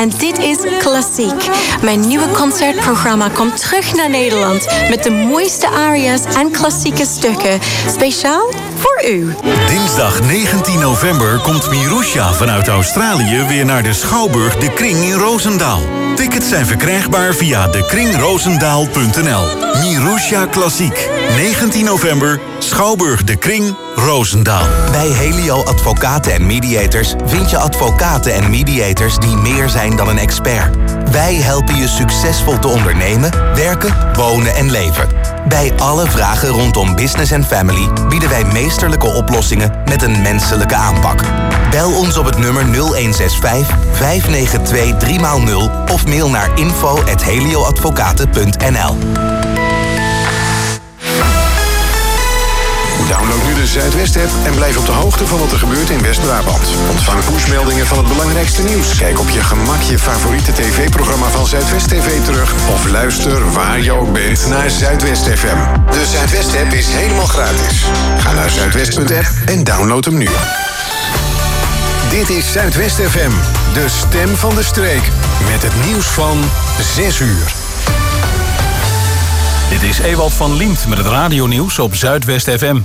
en dit is Klassiek. Mijn nieuwe concertprogramma komt terug naar Nederland met de mooiste aria's en klassieke stukken. Speciaal voor u. Dinsdag 19 november komt Mirusha vanuit Australië weer naar de Schouwburg De Kring in Roosendaal. Tickets zijn verkrijgbaar via dekringroosendaal.nl. Mirusha Klassiek. 19 november, Schouwburg De Kring, Roosendaal. Bij Helio Advocaten en Mediators vind je advocaten en mediators die meer zijn dan een expert. Wij helpen je succesvol te ondernemen, werken, wonen en leven. Bij alle vragen rondom business en family bieden wij meesterlijke oplossingen met een menselijke aanpak. Bel ons op het nummer 0165 592 3x0 of mail naar info@helioadvocaten.nl. Download nu de Zuidwest-app en blijf op de hoogte van wat er gebeurt in West-Brabant. Ontvang pushmeldingen van het belangrijkste nieuws. Kijk op je gemak je favoriete tv-programma van Zuidwest TV terug. Of luister waar je ook bent naar Zuidwest FM. De Zuidwest-app is helemaal gratis. Ga naar zuidwest.app en download hem nu. Dit is Zuidwest FM, de stem van de streek. Met het nieuws van 6 uur. Dit is Ewald van Liemt met het radionieuws op Zuidwest FM.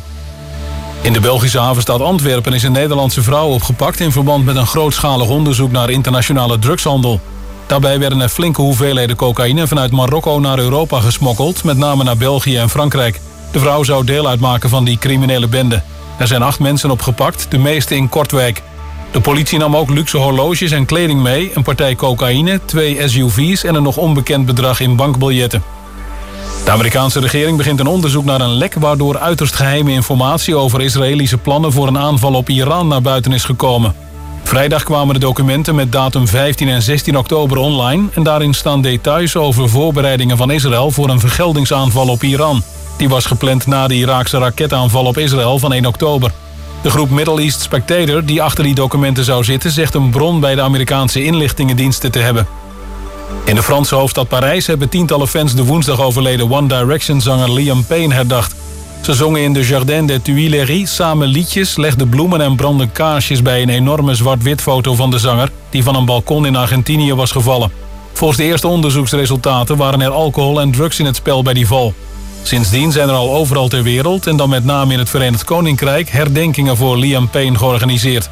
In de Belgische havenstad Antwerpen is een Nederlandse vrouw opgepakt in verband met een grootschalig onderzoek naar internationale drugshandel. Daarbij werden er flinke hoeveelheden cocaïne vanuit Marokko naar Europa gesmokkeld, met name naar België en Frankrijk. De vrouw zou deel uitmaken van die criminele bende. Er zijn 8 mensen opgepakt, de meeste in Kortrijk. De politie nam ook luxe horloges en kleding mee, een partij cocaïne, 2 SUV's en een nog onbekend bedrag in bankbiljetten. De Amerikaanse regering begint een onderzoek naar een lek waardoor uiterst geheime informatie over Israëlische plannen voor een aanval op Iran naar buiten is gekomen. Vrijdag kwamen de documenten met datum 15 en 16 oktober online en daarin staan details over voorbereidingen van Israël voor een vergeldingsaanval op Iran. Die was gepland na de Iraakse raketaanval op Israël van 1 oktober. De groep Middle East Spectator die achter die documenten zou zitten zegt een bron bij de Amerikaanse inlichtingendiensten te hebben. In de Franse hoofdstad Parijs hebben tientallen fans de woensdag overleden One Direction-zanger Liam Payne herdacht. Ze zongen in de Jardin des Tuileries samen liedjes, legden bloemen en brandden kaarsjes bij een enorme zwart-wit foto van de zanger die van een balkon in Argentinië was gevallen. Volgens de eerste onderzoeksresultaten waren er alcohol en drugs in het spel bij die val. Sindsdien zijn er al overal ter wereld, en dan met name in het Verenigd Koninkrijk, herdenkingen voor Liam Payne georganiseerd.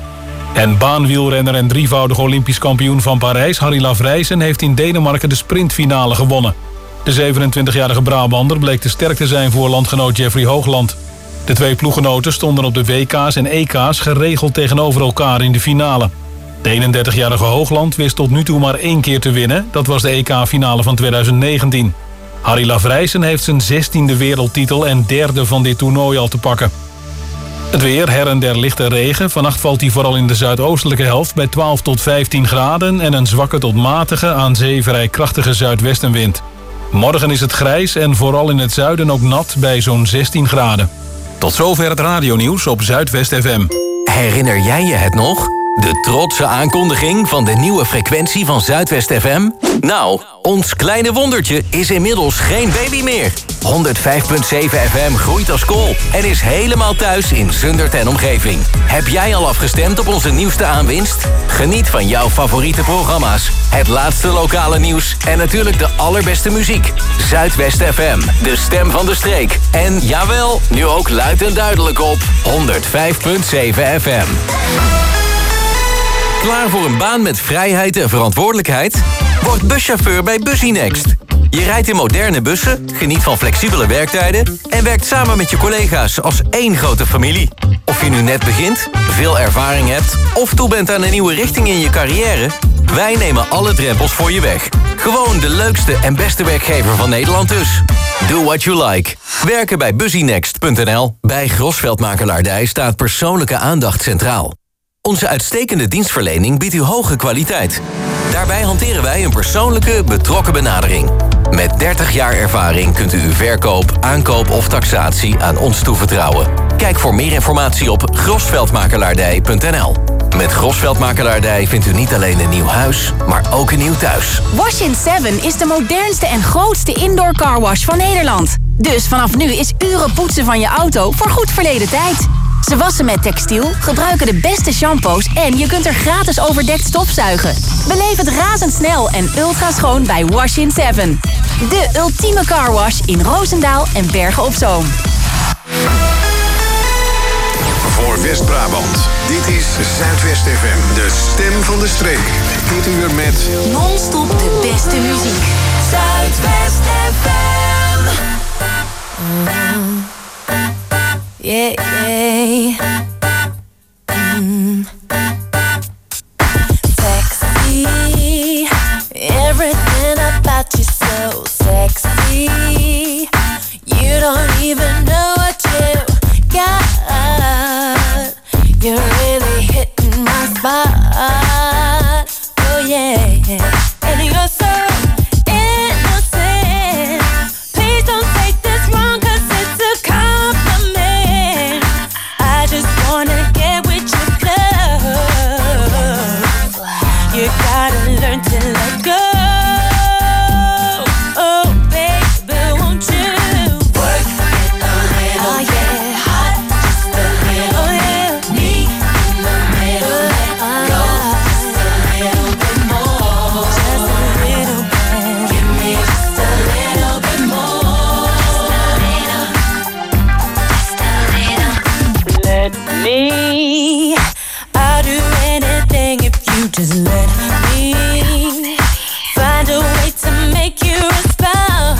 En baanwielrenner en drievoudig Olympisch kampioen van Parijs, Harry Lavrijsen, heeft in Denemarken de sprintfinale gewonnen. De 27-jarige Brabander bleek te sterk te zijn voor landgenoot Jeffrey Hoogland. De 2 ploeggenoten stonden op de WK's en EK's geregeld tegenover elkaar in de finale. De 31-jarige Hoogland wist tot nu toe maar 1 keer te winnen. Dat was de EK-finale van 2019. Harry Lavrijsen heeft zijn 16e wereldtitel en 3e van dit toernooi al te pakken. Het weer, her en der lichte regen. Vannacht valt die vooral in de zuidoostelijke helft bij 12 tot 15 graden... en een zwakke tot matige, aan zee vrij krachtige zuidwestenwind. Morgen is het grijs en vooral in het zuiden ook nat bij zo'n 16 graden. Tot zover het radionieuws op Zuidwest FM. Herinner jij je het nog? De trotse aankondiging van de nieuwe frequentie van Zuidwest FM? Nou, ons kleine wondertje is inmiddels geen baby meer. 105.7 FM groeit als kool en is helemaal thuis in Zundert en omgeving. Heb jij al afgestemd op onze nieuwste aanwinst? Geniet van jouw favoriete programma's, het laatste lokale nieuws en natuurlijk de allerbeste muziek. Zuidwest FM, de stem van de streek. En jawel, nu ook luid en duidelijk op 105.7 FM. Klaar voor een baan met vrijheid en verantwoordelijkheid? Word buschauffeur bij Busynext. Je rijdt in moderne bussen, geniet van flexibele werktijden en werkt samen met je collega's als één grote familie. Of je nu net begint, veel ervaring hebt of toe bent aan een nieuwe richting in je carrière, wij nemen alle drempels voor je weg. Gewoon de leukste en beste werkgever van Nederland dus. Do what you like. Werken bij Busynext.nl. Bij Grosveld Makelaardij staat persoonlijke aandacht centraal. Onze uitstekende dienstverlening biedt u hoge kwaliteit. Daarbij hanteren wij een persoonlijke, betrokken benadering. Met 30 jaar ervaring kunt u uw verkoop, aankoop of taxatie aan ons toevertrouwen. Kijk voor meer informatie op grosveldmakelaardij.nl. Met Grosveld Makelaardij vindt u niet alleen een nieuw huis, maar ook een nieuw thuis. Wash in 7 is de modernste en grootste indoor carwash van Nederland. Dus vanaf nu is uren poetsen van je auto voor goed verleden tijd. Ze wassen met textiel, gebruiken de beste shampoos en je kunt er gratis overdekt stofzuigen. Beleef het razendsnel en ultra schoon bij Wash in 7. De ultieme carwash in Roosendaal en Bergen op Zoom. Voor West-Brabant. Dit is Zuidwest FM, de stem van de streek. Dit uur met Non-stop de beste muziek. Zuidwest FM. Yeah, yeah. Sexy. Everything about you so sexy. You don't even know what you got. You're really hitting my spot. Oh yeah. And you're so innocent. Please don't take this wrong, 'cause it's a compliment. I just wanna get with your love. You gotta learn to let go. Oh baby, won't you work it a little? Oh yeah, hot, just a little. Oh yeah, me in the middle, let go just a little bit more, just a little bit. Give me just a little bit more, just a little. Let me. I'll do anything if you just let me. Find a way to make you respond.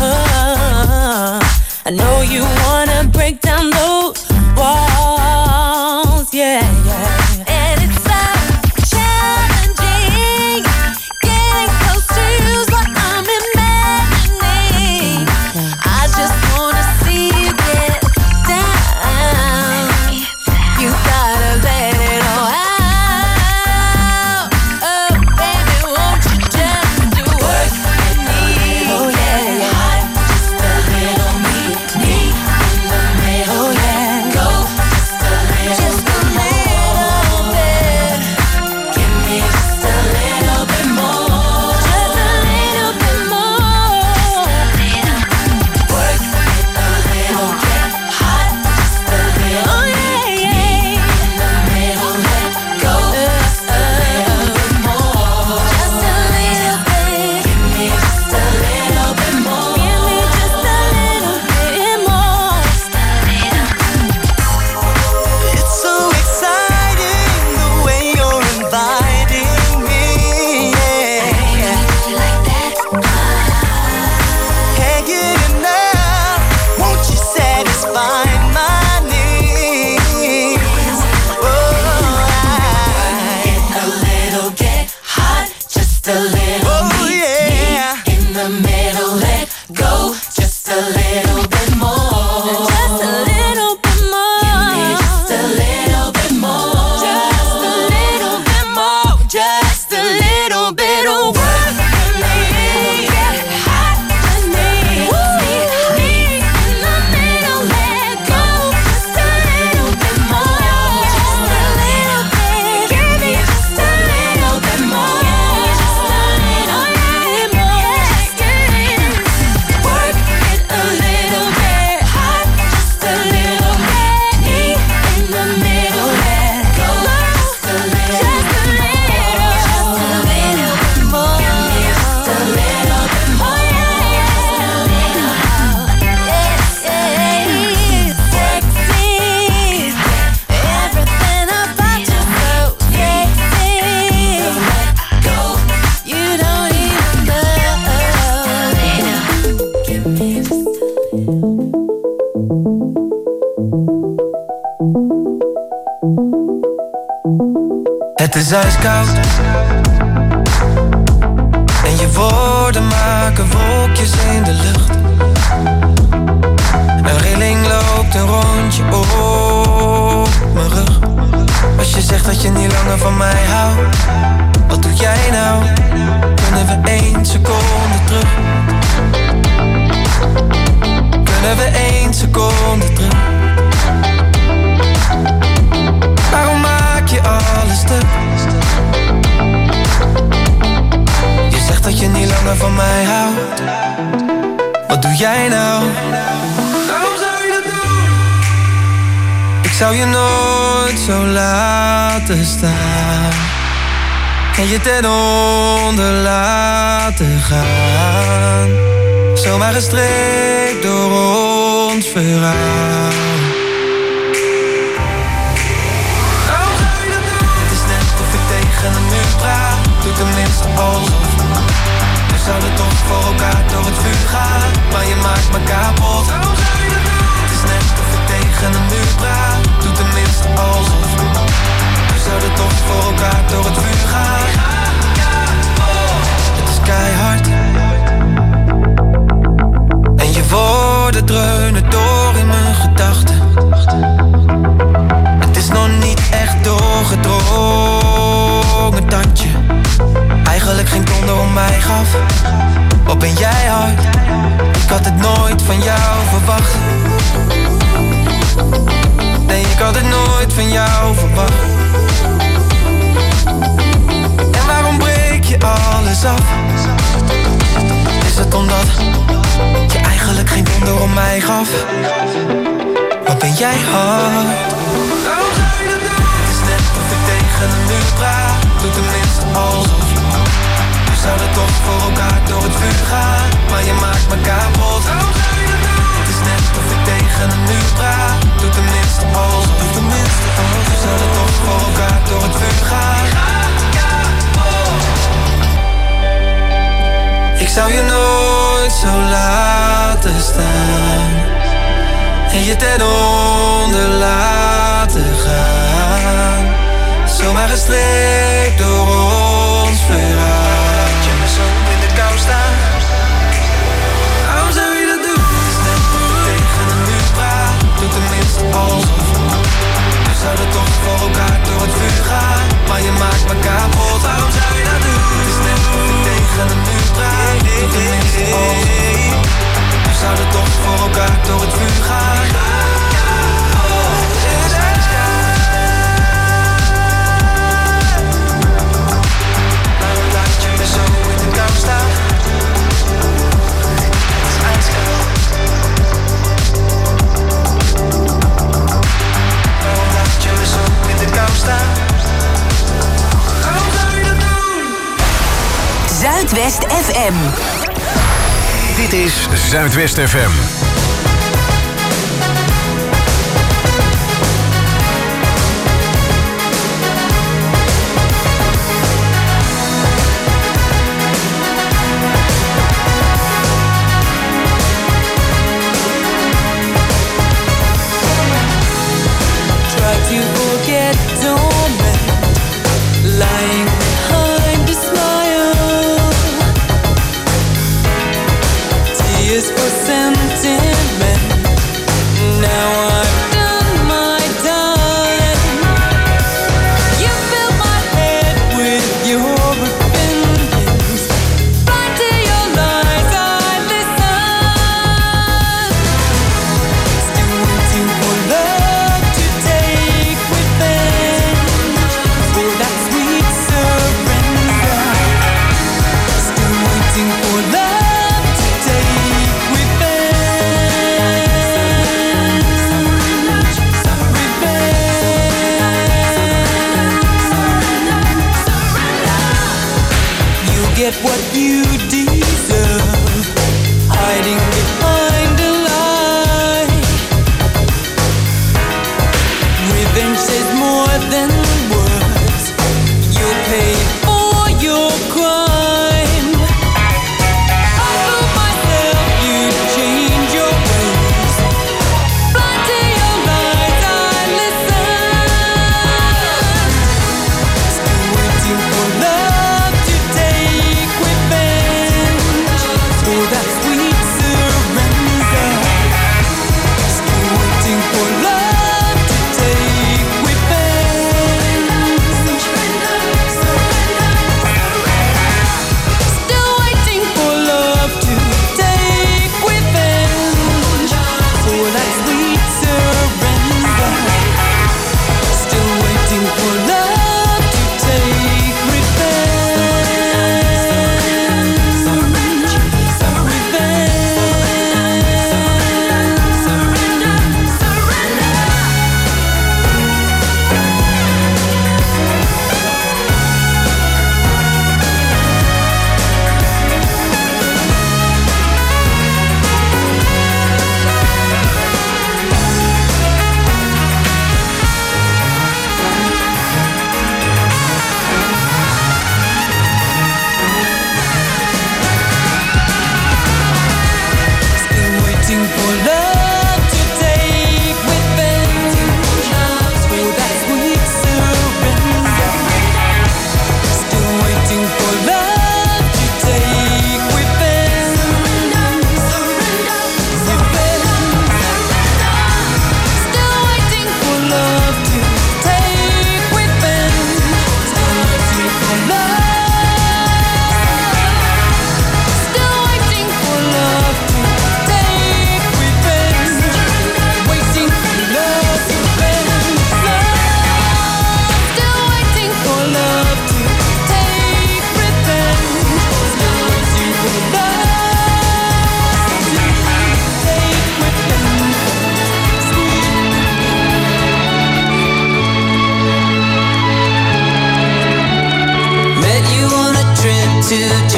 I know you wanna break down those walls, yeah, yeah. And it's so challenging. Getting close to you's what I'm imagining. I just wanna see you get down. You gotta let it all out. Oh, baby, won't you just do work with me? Oh, yeah, yeah. Just a little me in the middle. Oh, yeah. Go just a little bit. Give me just a little bit more. Just a little bit more. Work it a little, get hot just a little. Oh, yeah, yeah. In the middle, let go just a little bit more. Just a little bit. Give me just a little bit more. Give me just a little bit more. It's so exciting the way you're inviting me. Yeah. Like that. Can't get enough. Won't you satisfy my needs? Oh, A little get hot, just a little. oh yeah. In the middle, let go just a little bit more. Just a little bit more. Give me just a little bit more. Just a little bit more. Just a little bit of work for me. Get hot for me. Me in the middle, let go just a little bit more. Just a little bit. Give me just a little bit more. Just a little bit more. Work it a little bit. Hot just a little bit. Me in the middle, let go just a little. Just a little. Just a little bit more. Give me just a little bit more. Sexy. Everything about you so sexy. Let go. You don't even know. Give me just Het is ijskoud en je woorden maken wolkjes in de lucht. Een rilling loopt een rondje op mijn rug. Als je zegt dat je niet langer van mij houdt, wat doe jij nou? Kunnen we 1 seconde terug? Kunnen we 1 seconde terug? Waarom maak je alles stuk? Je zegt dat je niet langer van mij houdt. Wat doe jij nou? Waarom zou je dat doen? Ik zou je nooit zo laten staan en je ten onder laten gaan. Zomaar gestreekt door ons verhaal. Waarom zou je dat doen? Het is net of ik tegen een muur praat. Doe tenminste alsof. We zouden toch voor elkaar door het vuur gaan, maar je maakt me kapot. Waarom zou je dat doen? Het is net of ik tegen een muur praat. Doe tenminste alsof. We zouden toch voor elkaar door het vuur gaan. Het is keihard en je woorden dreunen door in mijn gedachten. Het is nog niet echt doorgedrongen dat je eigenlijk geen donder om mij gaf. Wat ben jij hard? Ik had het nooit van jou verwacht. Nee, ik had het nooit van jou verwacht. En waarom breek je alles af? Is het omdat je eigenlijk geen donder om mij gaf? Wat ben jij hard? Waarom zou je dat doen? Het is net of ik tegen een muur praat. Doe tenminste alsof. We zouden toch voor elkaar door het vuur gaan, maar je maakt me kapot. Waarom zou je dat doen? Het is net of ik tegen een muur praat. Doe tenminste alsof. We zouden toch voor elkaar door het vuur gaan. Ik zou je nooit zo laten staan en je ten onder laten gaan. Zomaar gestreekt door ons verhaal. Laat je me zo in de kou staan. Waarom zou je dat doen? Het is net of ik tegen een muur praat. Doe tenminste alsof. We zouden toch voor elkaar door het vuur gaan, maar je maakt me kapot. Waarom zou je dat doen? Het is net of ik tegen een muur praat. Doe tenminste alsof. We zouden toch voor elkaar door het vuur gaan. Waarom laat je me zo in de kou staan? Het is ijskoud. Waarom laat je me zo in de kou staan? Waarom zou je dat doen? Zuidwest FM. Dit is Zuidwest FM. Try to forget, don't lying behind a smile. Tears for sentiment. Now I've done my time. You fill my head with your opinions. Blind to your lies, I listen. Still waiting for love to take revenge for that sweet surrender. Still waiting for love to take revenge.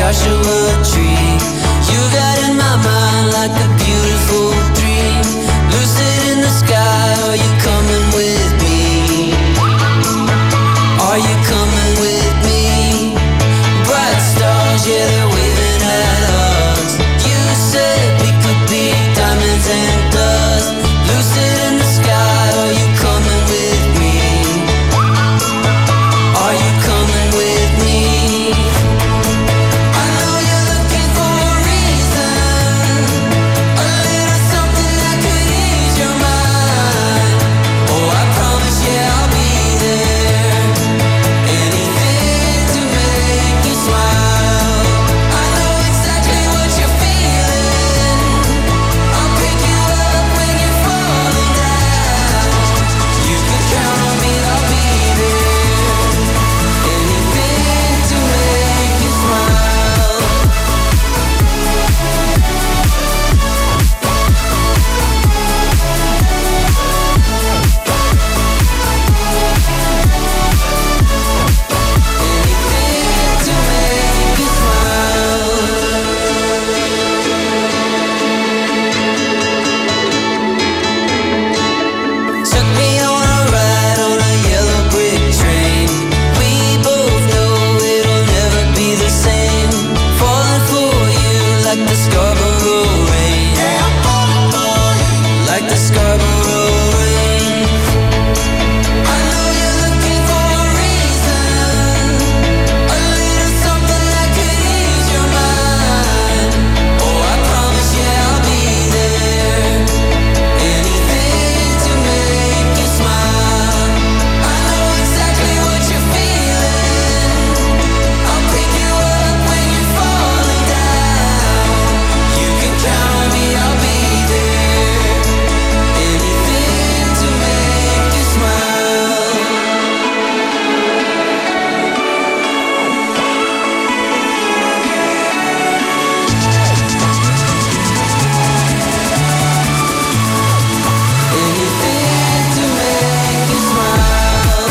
Joshua tree. You got in my mind like a beautiful dream. Lucid in the sky, are you coming with me? Are you coming with me? Bright stars, yeah, they're waving at us. You said we could be diamonds and dust. Lucid in the sky, are you coming with me? Are you coming with me? I know you're looking for a reason, a little something that could ease your mind. Oh, I promise, yeah, I'll be there. Anything to make you smile. I know exactly what you're feeling. I'll pick you up when you're falling down. You can count on me, I'll be there. Anything to make you smile. Anything to make you smile. Took me on a ride on a yellow brick train. We both know it'll never be the same. Falling for you like the Scarborough rain. Yeah, I'm falling for you like the Scarborough rain. I know you're looking for a reason, a little something that could ease your mind. Oh, I promise, yeah, I'll be there. Anything to make you smile. I know exactly what you're feeling. I'll pick you up when you're falling down. You can count on me, I'll be there. Anything to make you smile. Anything to make you smile.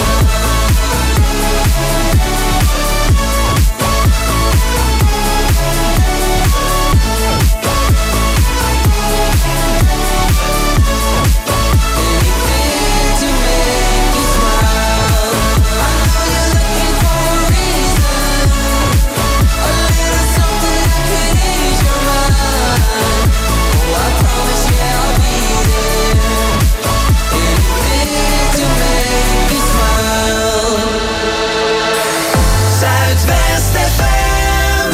Anything to make you smile. I know you're looking for a reason, a little something that could ease your mind. Oh, I promise, yeah, I'll be there. Anything to make you smile. Zuidwest FM.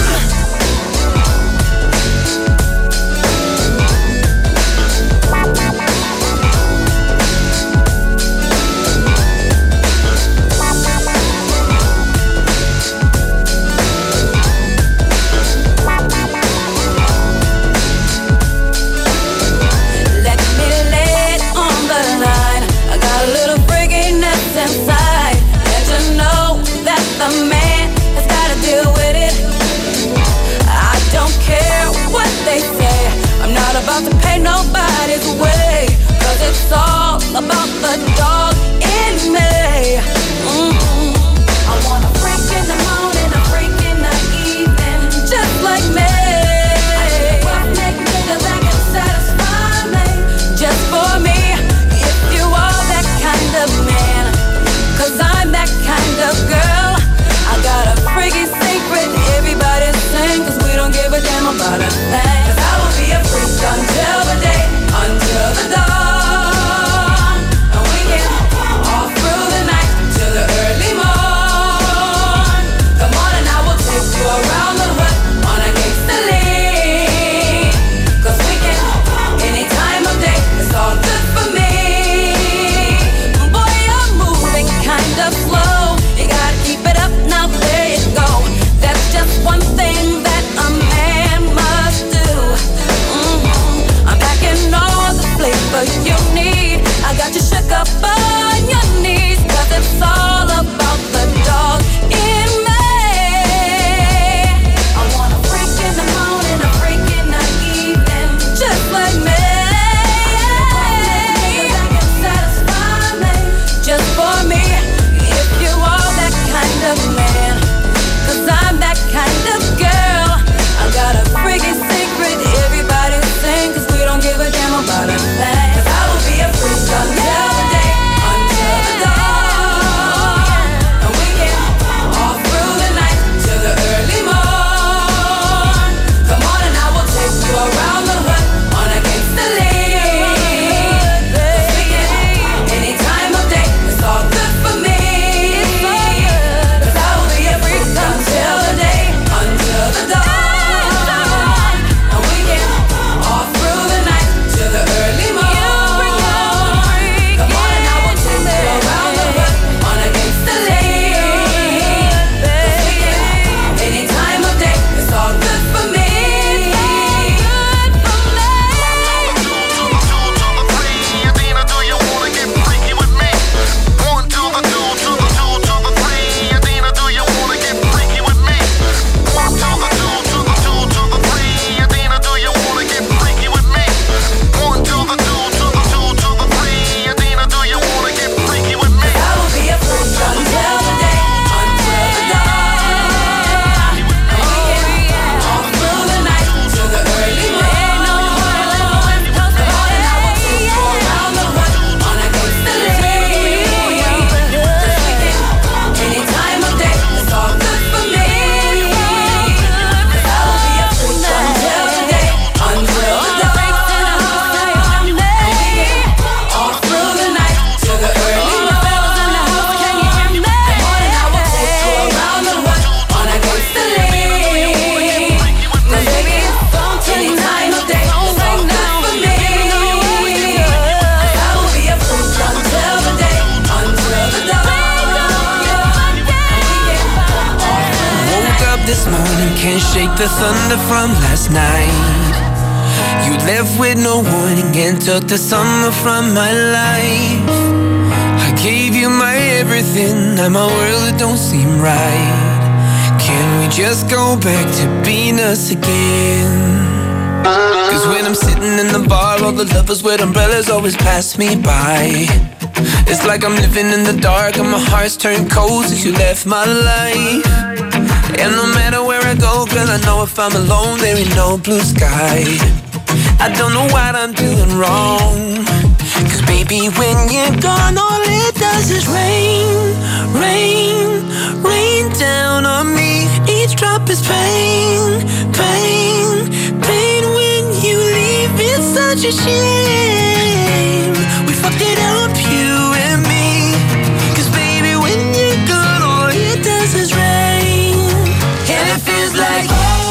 Let me lay it on the line. I got a little freakiness inside. Let you know that the man has gotta deal with it. I don't care what they say. I'm not about to pay nobody's way. 'Cause it's all about the dog in me. I want a freak in the morning, a freak in the evening, just like me. Naked niggas that can satisfy me, just for me. If you are that kind of man, 'cause I'm that kind of girl. I got a freaky secret everybody's saying, 'cause we don't give a damn about a thing. 'Cause I will be a freak until the day, until the dawn. And we can the thunder from last night. You left with no warning and took the summer from my life. I gave you my everything, now my world it don't seem right. Can we just go back to being us again? Cause when I'm sitting in the bar, all the lovers with umbrellas always pass me by. It's like I'm living in the dark and my heart's turned cold since you left my life. And no matter where I go, girl, I know if I'm alone, there ain't no blue sky. I don't know what I'm doing wrong. Cause baby, when you're gone, all it does is rain, rain, rain down on me. Each drop is pain, pain, pain. When you leave, it's such a shame. We fucked it up, you and me. Cause baby, when you're gone, all it does is rain. And it feels like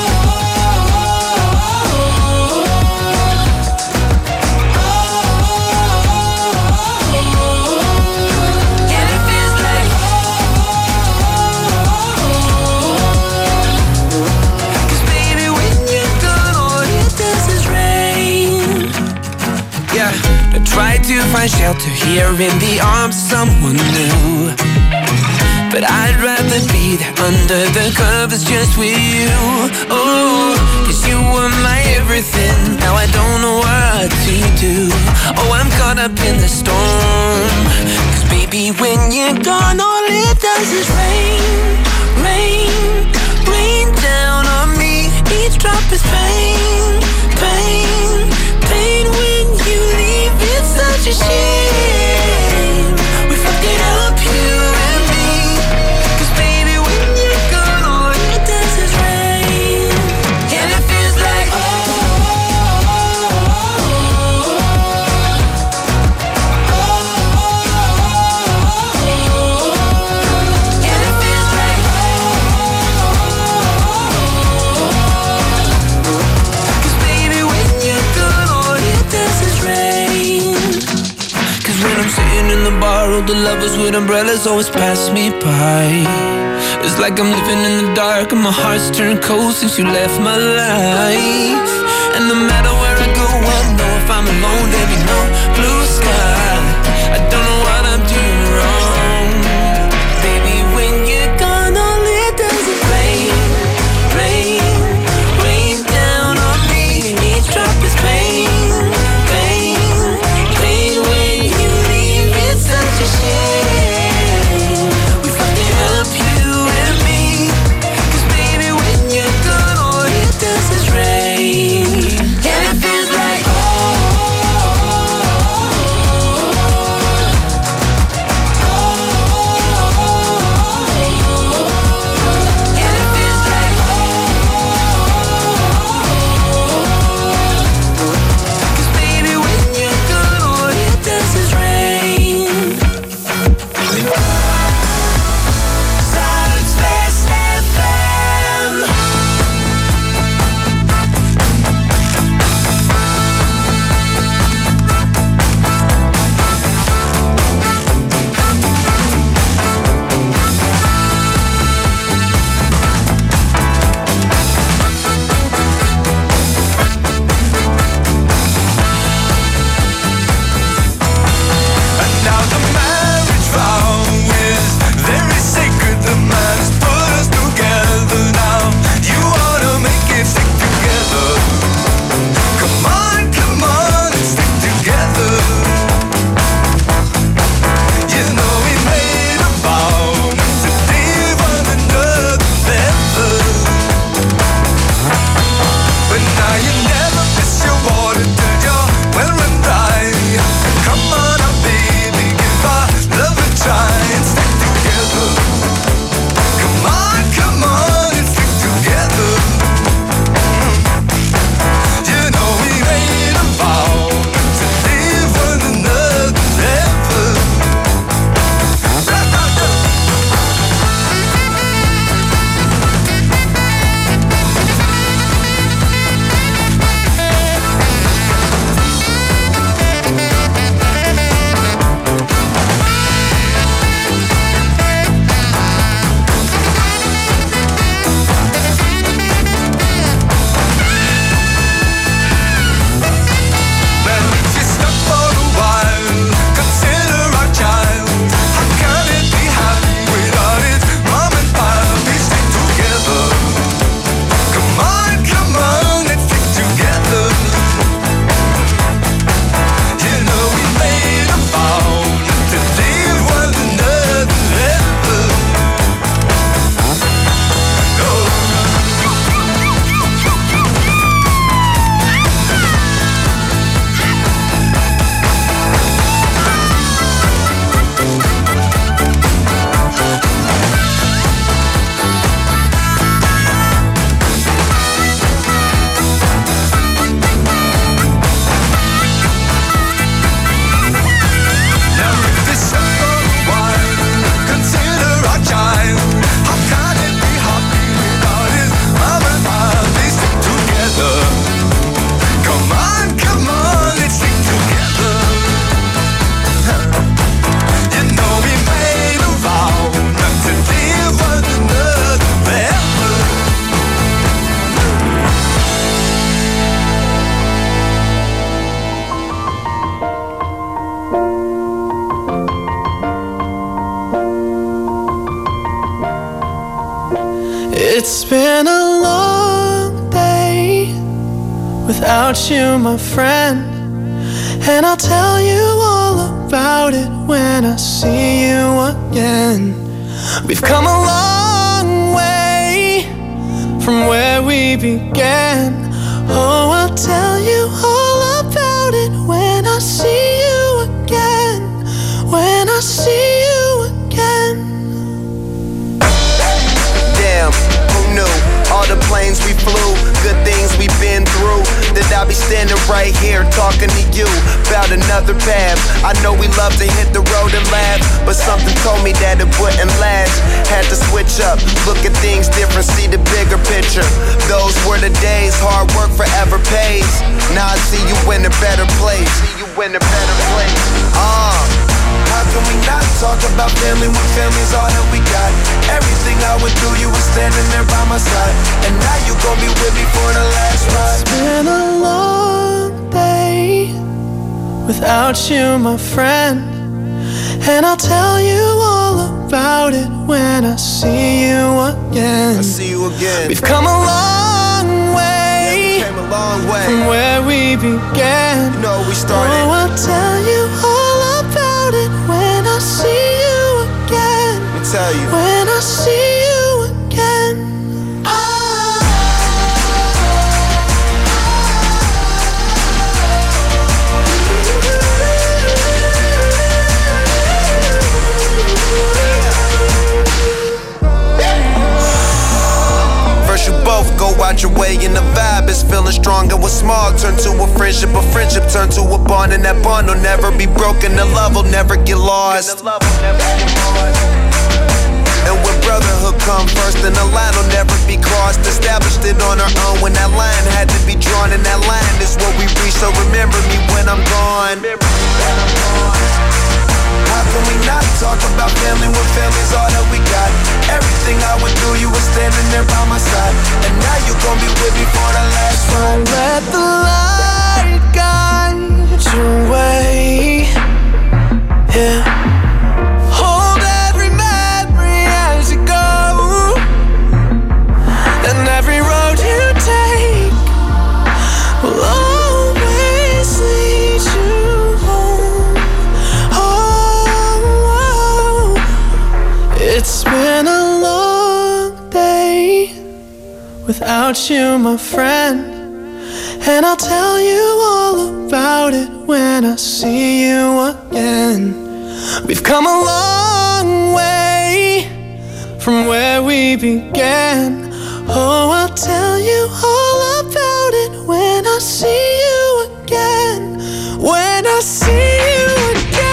try to find shelter here in the arms of someone new, but I'd rather be there under the covers just with you. Oh, cause you were my everything, now I don't know what to do. Oh, I'm caught up in the storm. Cause baby, when you're gone, all it does is rain, rain, rain down on me. Each drop is pain, pain, pain. When you leave, it's such a shame. We fucked it up, you and me. Cause baby, when you're gone, all it does is rain. And it feels like and it feels like cause baby, when you're gone, all it does is rain. Cause when I'm sitting in the bar, all the lovers with umbrellas always pass me by. It's like I'm living in the dark and my heart's turned cold since you left my life. And no matter where I go, I know if I'm alone, there be no blue sky. I don't know what I'm doing wrong. Baby, when you're gone, all it does is rain, rain, rain down on me. Each drop is pain, pain, pain. When you leave, it's such a shame. We fucked it up, you and me. Cause baby, when you're gone, all it does is rain. without you, my friend. And I'll tell you all about it when I see you again. We've come a long way from where we began. Oh, I'll tell you all about it when I see you again. When I see you again. Damn, who knew? All the planes we flew, good things we've been through. That I'll be standing right here talking to you about another path. I know we love to hit the road and laugh, but something told me that it wouldn't last. Had to switch up, look at things different, see the bigger picture. Those were the days, hard work forever pays. Now I see you in a better place. How can we not talk about family when family's all that we got? Everything I went through, you were standing there by my side. And now you gon' be with me for the last ride. It's been a long day without you, my friend. And I'll tell you all about it when I see you again. We've come a long way, from where we began. You know we started. Oh, I'll tell you all about it when I see you again. Let me tell you. When I see you again. First you both go out your way and the vibe is feeling strong. And what's small turn to a friendship turn to a bond. And that bond will never be broken, the love will never get lost. And when brotherhood come first, then the line will never be crossed. Established it on our own when that line had to be drawn. And that line is what we reach, so remember me when I'm gone. How can we not talk about family when family's all that we got? Everything I went through, you were standing there by my side. And now you gon' be with me for the last ride. Let the light guide your way. Yeah. Hold every memory as you go. And every road you take will always lead you home. Oh, it's been a long day without you, my friend. And I'll tell you all about it when I see you again. We've come a long way from where we began. Oh, I'll tell you all about it when I see you again. When I see you again.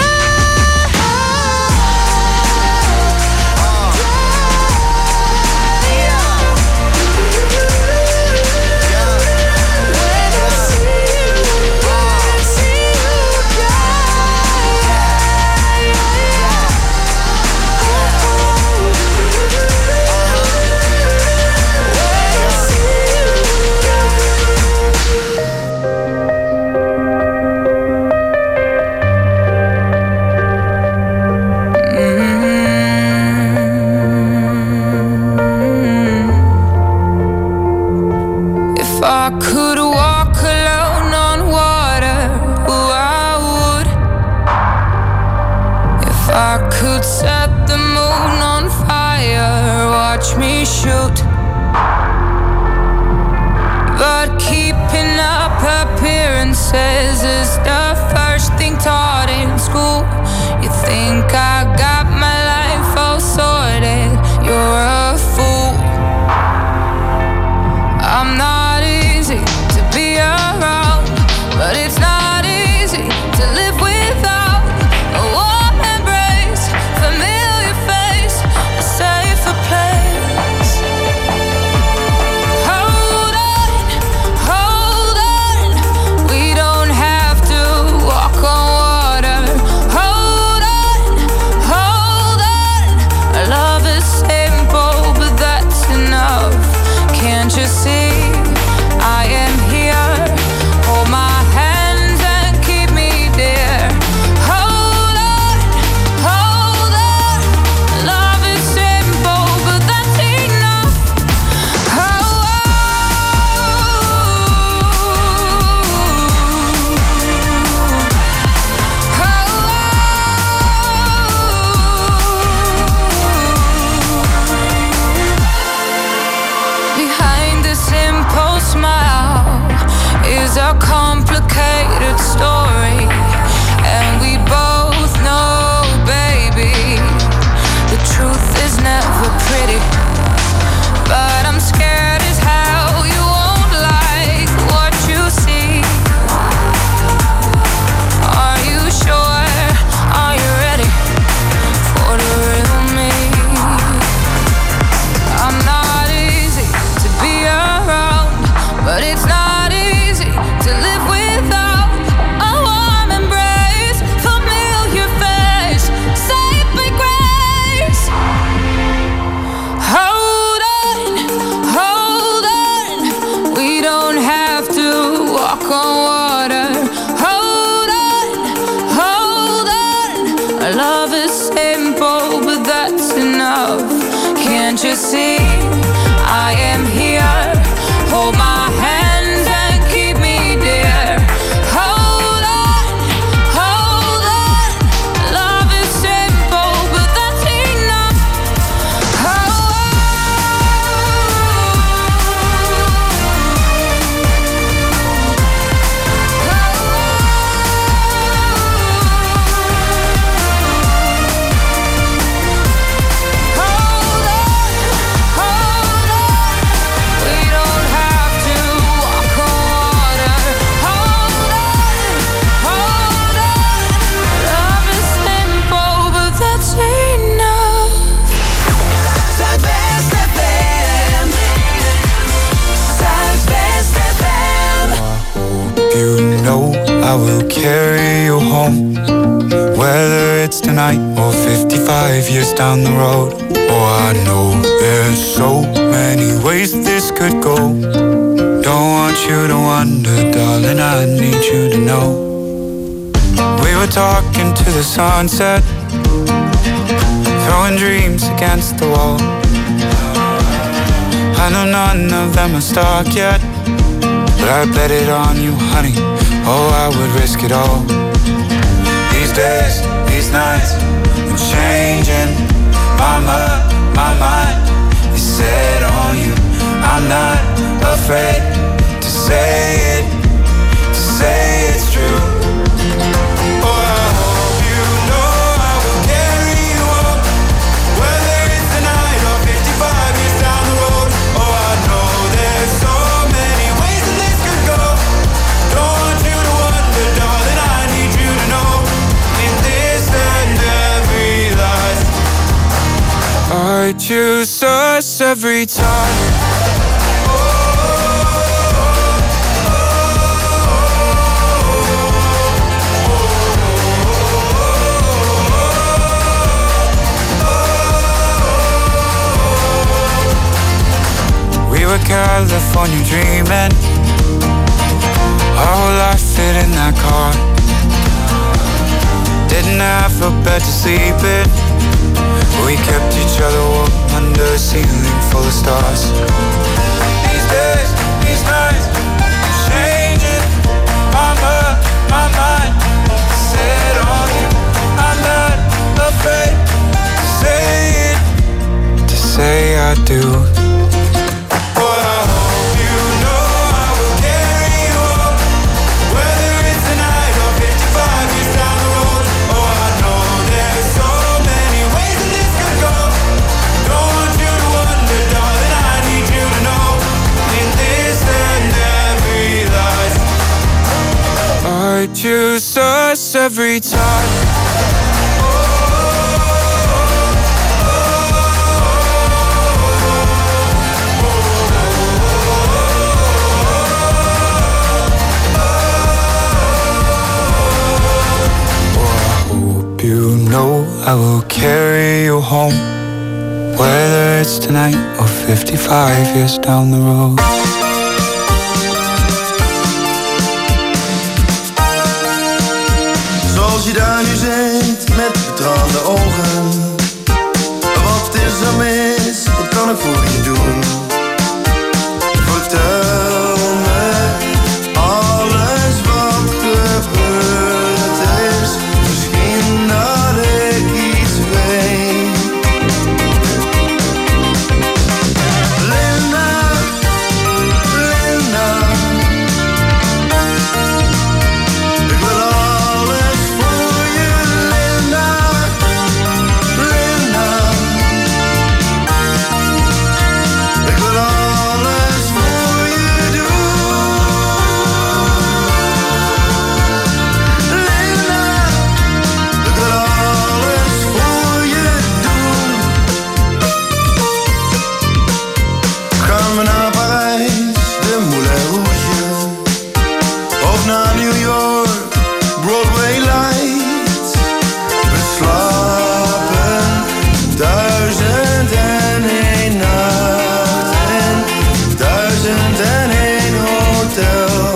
is a complicated story, and we both know, baby, the truth is never pretty. But I'm scared as hell you won't like what you see. Are you sure? Are you ready for the real me? I'm not easy to be around, but it's not easy to live without a warm embrace, familiar face, saved by grace. Hold on, we don't have to walk on water. Hold on, our love is simple, but that's enough. Can't you see I am here? Hold my hands and keep me dear. Hold on, love is simple, but that's enough. I will carry you home, whether it's tonight or 55 years down the road. Oh, I know there's so many ways this could go. Don't want you to wonder, darling, I need you to know. We were talking to the sunset, throwing dreams against the wall. I know none of them are stuck yet, but I bet it on you, honey. Oh, I would risk it all. These days, these nights, I'm changing. My mind is set on you. I'm not afraid to say it's true. Oh, I hope you know I will carry you home, whether it's tonight or 55 years down the road. Oh, I know there's so many ways that this could go. Don't want you to wonder, darling, I need you to know. In this and every life, I choose us every time. We were California dreaming, our whole life fit in that car. Didn't have a bed to sleep in, we kept each other warm under a ceiling full of stars. These days, these nights, I'm changing. My mind set on you. I'm not afraid to say I do. I choose us every time. You know I will carry you home, whether it's tonight or 55 years down the road. Zoals je daar nu zit met betraande ogen, wat is er mis, wat kan ik voor je doen? Vertel me alles wat gebeurd is, misschien dat ik iets weet. Linda, Linda, naar New York, Broadway lights. We slapen 1001 nacht en 1001 hotel.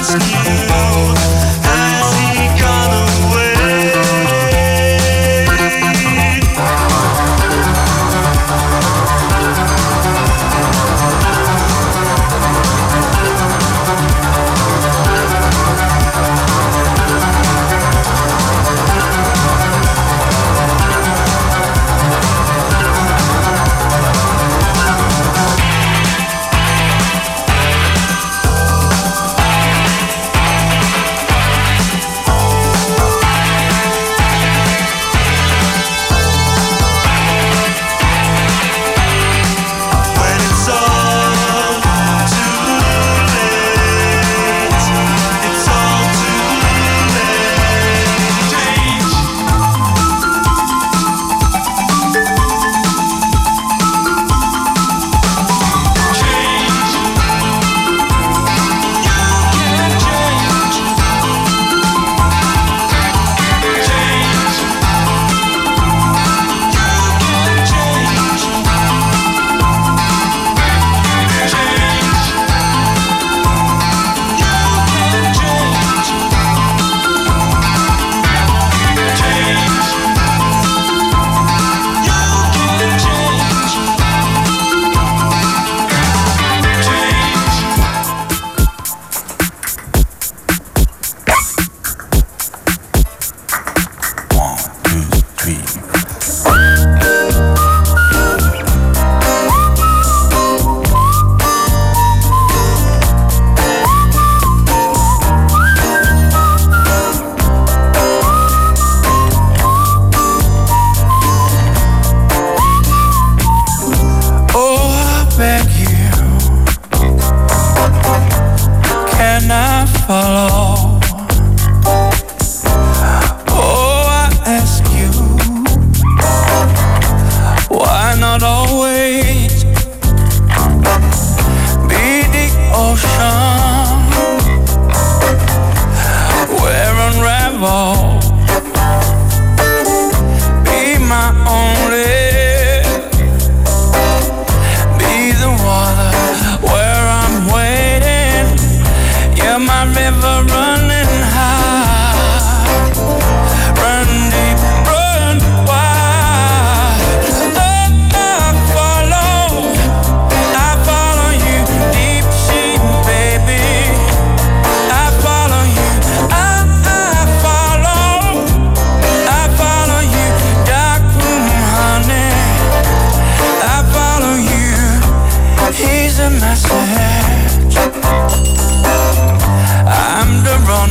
I'm the runner.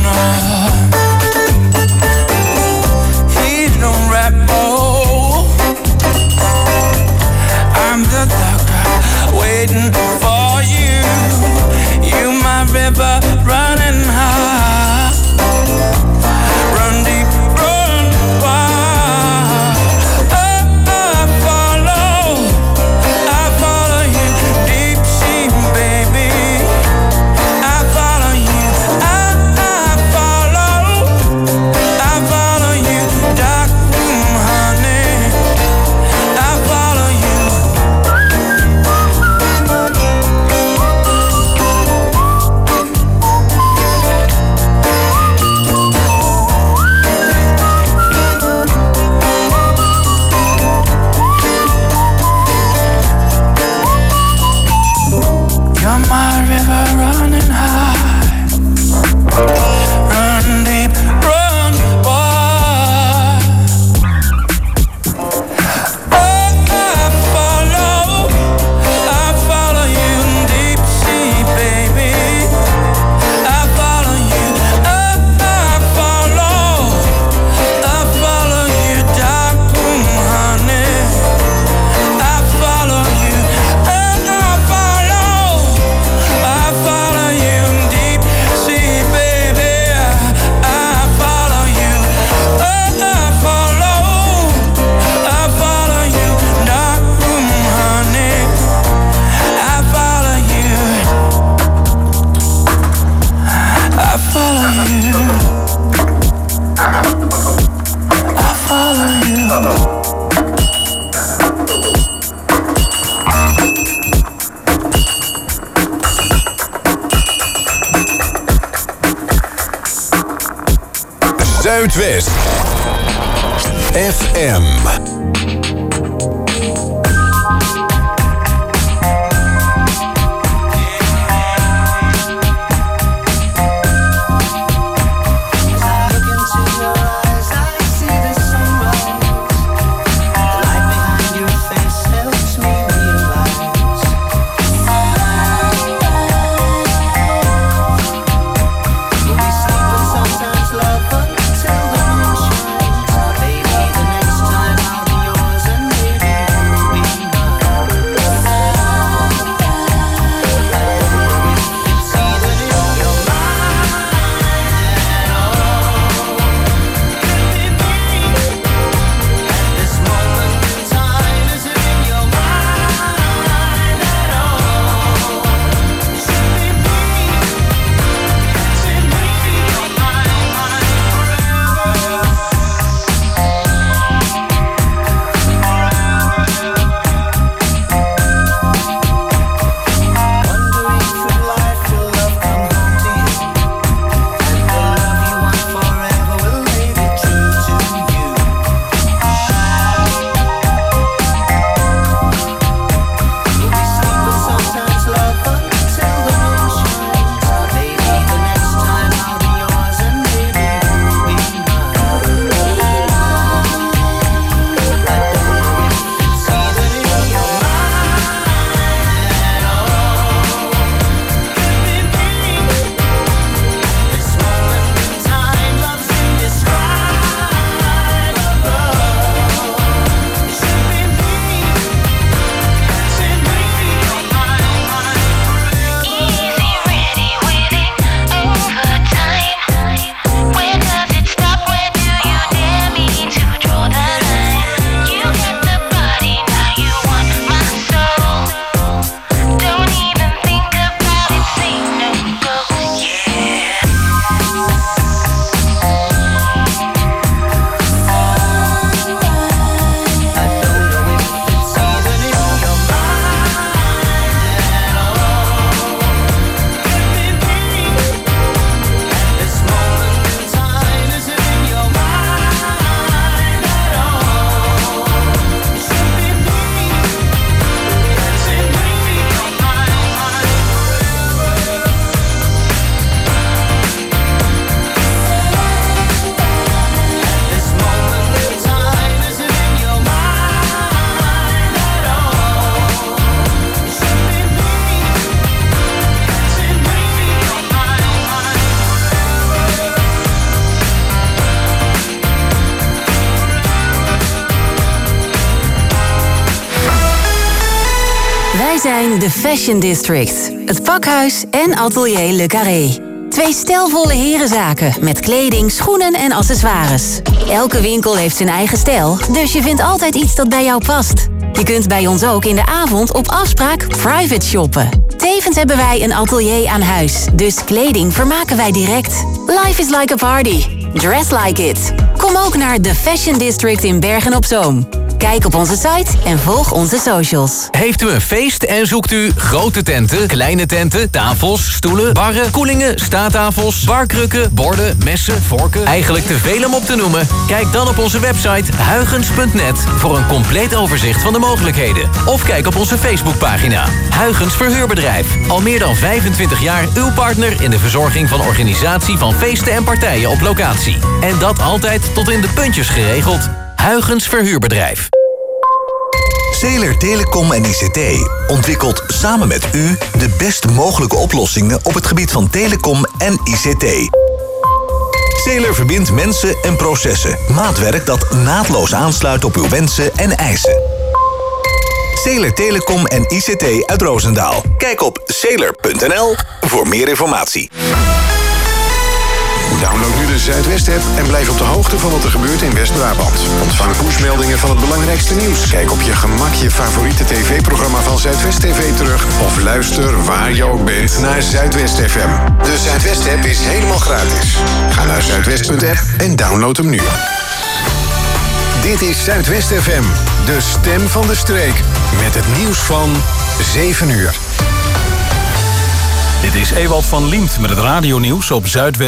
Zuidwest FM. Wij zijn de Fashion District, het pakhuis en atelier Le Carré. 2 stijlvolle herenzaken met kleding, schoenen en accessoires. Elke winkel heeft zijn eigen stijl, dus je vindt altijd iets dat bij jou past. Je kunt bij ons ook in de avond op afspraak private shoppen. Tevens hebben wij een atelier aan huis, dus kleding vermaken wij direct. Life is like a party. Dress like it. Kom ook naar de Fashion District in Bergen op Zoom. Kijk op onze site en volg onze socials. Heeft u een feest en zoekt u grote tenten, kleine tenten, tafels, stoelen, barren, koelingen, staattafels, barkrukken, borden, messen, vorken? Eigenlijk te veel om op te noemen? Kijk dan op onze website huygens.net voor een compleet overzicht van de mogelijkheden. Of kijk op onze Facebookpagina. Huygens Verhuurbedrijf. Al meer dan 25 jaar uw partner in de verzorging van organisatie van feesten en partijen op locatie. En dat altijd tot in de puntjes geregeld. Huygens Verhuurbedrijf. Zeeler Telecom en ICT ontwikkelt samen met u de best mogelijke oplossingen op het gebied van telecom en ICT. Zeeler verbindt mensen en processen. Maatwerk dat naadloos aansluit op uw wensen en eisen. Zeeler Telecom en ICT uit Roosendaal. Kijk op zeeler.nl voor meer informatie. Download nu de Zuidwest-app en blijf op de hoogte van wat er gebeurt in West-Brabant. Ontvang pushmeldingen van het belangrijkste nieuws. Kijk op je gemak je favoriete tv-programma van Zuidwest TV terug. Of luister waar je ook bent naar Zuidwest FM. De Zuidwest-app is helemaal gratis. Ga naar zuidwest.app en download hem nu. Dit is Zuidwest FM, de stem van de streek. Met het nieuws van 7 uur. Dit is Ewald van Liemt met het radionieuws op Zuidwest.